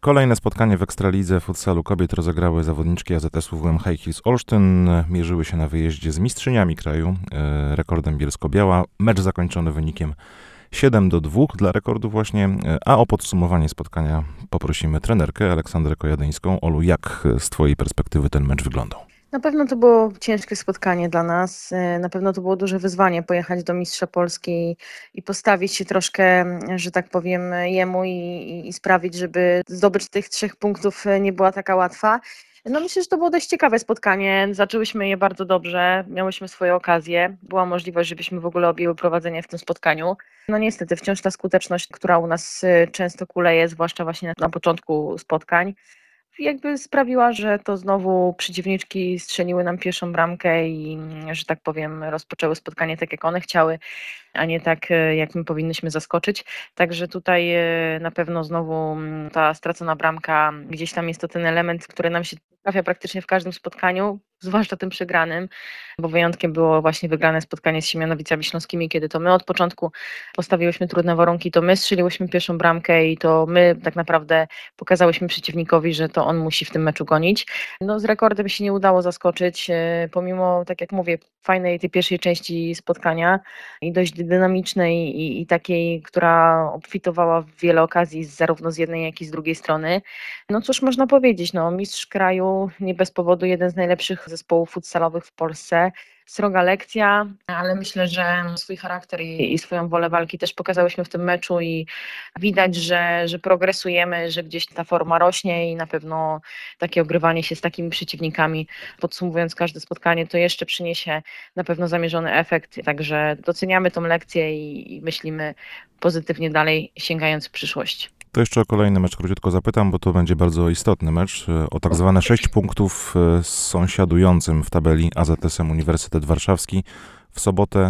Kolejne spotkanie w Ekstralidze futsalu kobiet rozegrały zawodniczki AZS-u WM High Hills Olsztyn. Mierzyły się na wyjeździe z mistrzyniami kraju, rekordem Bielsko-Biała. Mecz zakończony wynikiem 7-2 dla rekordu właśnie, a o podsumowanie spotkania poprosimy trenerkę Aleksandrę Kojadyńską. Olu, jak z twojej perspektywy ten mecz wyglądał? Na pewno to było ciężkie spotkanie dla nas. Na pewno to było duże wyzwanie pojechać do mistrza Polski i postawić się troszkę, że tak powiem, jemu i sprawić, żeby zdobycz tych 3 punktów nie była taka łatwa. No myślę, że to było dość ciekawe spotkanie. Zaczęłyśmy je bardzo dobrze, miałyśmy swoje okazje. Była możliwość, żebyśmy w ogóle objęły prowadzenie w tym spotkaniu. No niestety wciąż ta skuteczność, która u nas często kuleje, zwłaszcza właśnie na początku spotkań, jakby sprawiła, że to znowu przeciwniczki strzeliły nam pierwszą bramkę i, że tak powiem, rozpoczęły spotkanie tak, jak one chciały, a nie tak, jak my powinnyśmy zaskoczyć. Także tutaj na pewno znowu ta stracona bramka, gdzieś tam jest to ten element, który nam się trafia praktycznie w każdym spotkaniu, zwłaszcza tym przegranym, bo wyjątkiem było właśnie wygrane spotkanie z Siemianowicami Śląskimi, kiedy to my od początku postawiłyśmy trudne warunki, to my strzeliłyśmy pierwszą bramkę i to my tak naprawdę pokazałyśmy przeciwnikowi, że to on musi w tym meczu gonić. No z rekordem się nie udało zaskoczyć, pomimo, tak jak mówię, fajnej tej pierwszej części spotkania i dość dynamicznej i takiej, która obfitowała w wiele okazji zarówno z jednej, jak i z drugiej strony. No cóż można powiedzieć, no mistrz kraju, nie bez powodu jeden z najlepszych zespołów futsalowych w Polsce. Sroga lekcja, ale myślę, że swój charakter i swoją wolę walki też pokazałyśmy w tym meczu i widać, że progresujemy, że gdzieś ta forma rośnie i na pewno takie ogrywanie się z takimi przeciwnikami, podsumowując każde spotkanie, to jeszcze przyniesie na pewno zamierzony efekt. Także doceniamy tą lekcję i myślimy pozytywnie dalej, sięgając w przyszłość. To jeszcze o kolejny mecz króciutko zapytam, bo to będzie bardzo istotny mecz. O tak zwane 6 punktów z sąsiadującym w tabeli AZS-em Uniwersytet Warszawski. W sobotę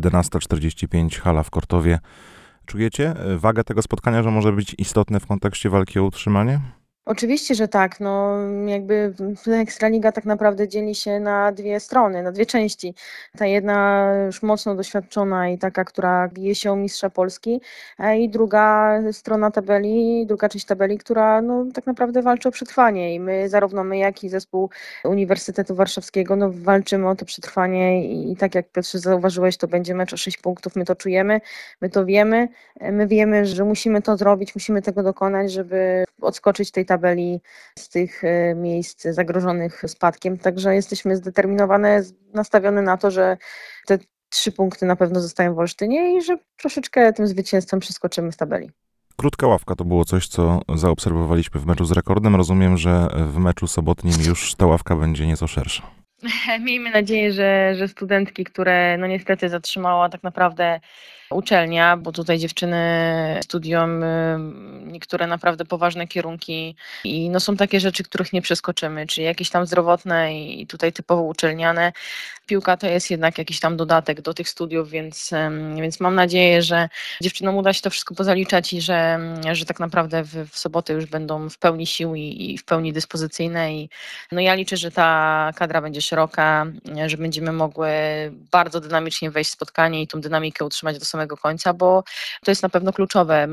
11:45 hala w Kortowie. Czujecie wagę tego spotkania, że może być istotne w kontekście walki o utrzymanie? Oczywiście, że tak. No, jakby Ekstraliga tak naprawdę dzieli się na dwie strony, na dwie części. Ta jedna już mocno doświadczona i taka, która bije się o mistrza Polski, i druga strona tabeli, druga część tabeli, która no, tak naprawdę walczy o przetrwanie. I zarówno my, jak i zespół Uniwersytetu Warszawskiego, no, walczymy o to przetrwanie i tak jak Piotrze zauważyłeś, to będzie mecz o 6 punktów. My to czujemy, my to wiemy. My wiemy, że musimy to zrobić, musimy tego dokonać, żeby odskoczyć tej tabeli z tych miejsc zagrożonych spadkiem. Także jesteśmy zdeterminowane, nastawione na to, że te 3 punkty na pewno zostają w Olsztynie i że troszeczkę tym zwycięstwem przeskoczymy w tabeli. Krótka ławka to było coś, co zaobserwowaliśmy w meczu z rekordem. Rozumiem, że w meczu sobotnim już ta ławka będzie nieco szersza. Miejmy nadzieję, że studentki, które no niestety zatrzymała tak naprawdę uczelnia, bo tutaj dziewczyny studiują niektóre naprawdę poważne kierunki i no są takie rzeczy, których nie przeskoczymy, czyli jakieś tam zdrowotne i tutaj typowo uczelniane. Piłka to jest jednak jakiś tam dodatek do tych studiów, więc mam nadzieję, że dziewczynom uda się to wszystko pozaliczać i że tak naprawdę w sobotę już będą w pełni sił i w pełni dyspozycyjne i no ja liczę, że ta kadra będzie szeroka, że będziemy mogły bardzo dynamicznie wejść w spotkanie i tą dynamikę utrzymać do samego końca, bo to jest na pewno kluczowe.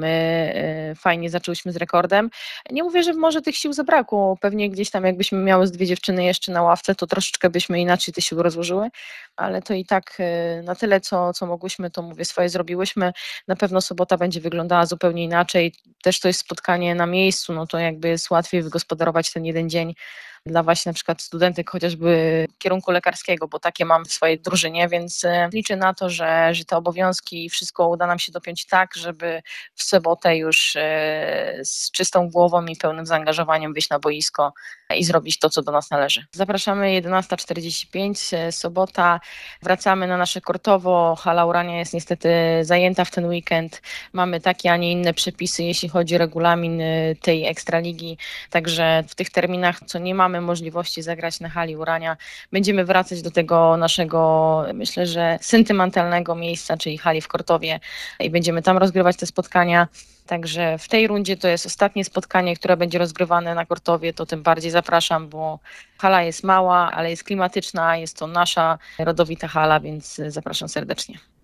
My fajnie zaczęłyśmy z rekordem. Nie mówię, że może tych sił zabrakło. Pewnie gdzieś tam jakbyśmy miały z dwie dziewczyny jeszcze na ławce, to troszeczkę byśmy inaczej te siły rozłożyły, ale to i tak na tyle, co mogłyśmy, to mówię, swoje zrobiłyśmy. Na pewno sobota będzie wyglądała zupełnie inaczej. Też to jest spotkanie na miejscu, no to jakby jest łatwiej wygospodarować ten jeden dzień dla właśnie na przykład studentek chociażby kierunku lekarskiego, bo takie mam w swojej drużynie, więc liczę na to, że te obowiązki i wszystko uda nam się dopiąć tak, żeby w sobotę już z czystą głową i pełnym zaangażowaniem wyjść na boisko i zrobić to, co do nas należy. Zapraszamy 11:45, sobota, wracamy na nasze Kortowo, hala Urania jest niestety zajęta w ten weekend, mamy takie, a nie inne przepisy, jeśli chodzi o regulamin tej Ekstraligi, także w tych terminach, co nie mamy możliwości zagrać na hali Urania, będziemy wracać do tego naszego, myślę, że sentymentalnego miejsca, czyli hali w Kortowie i będziemy tam rozgrywać te spotkania. Także w tej rundzie to jest ostatnie spotkanie, które będzie rozgrywane na Kortowie, to tym bardziej zapraszam, bo hala jest mała, ale jest klimatyczna, jest to nasza rodowita hala, więc zapraszam serdecznie.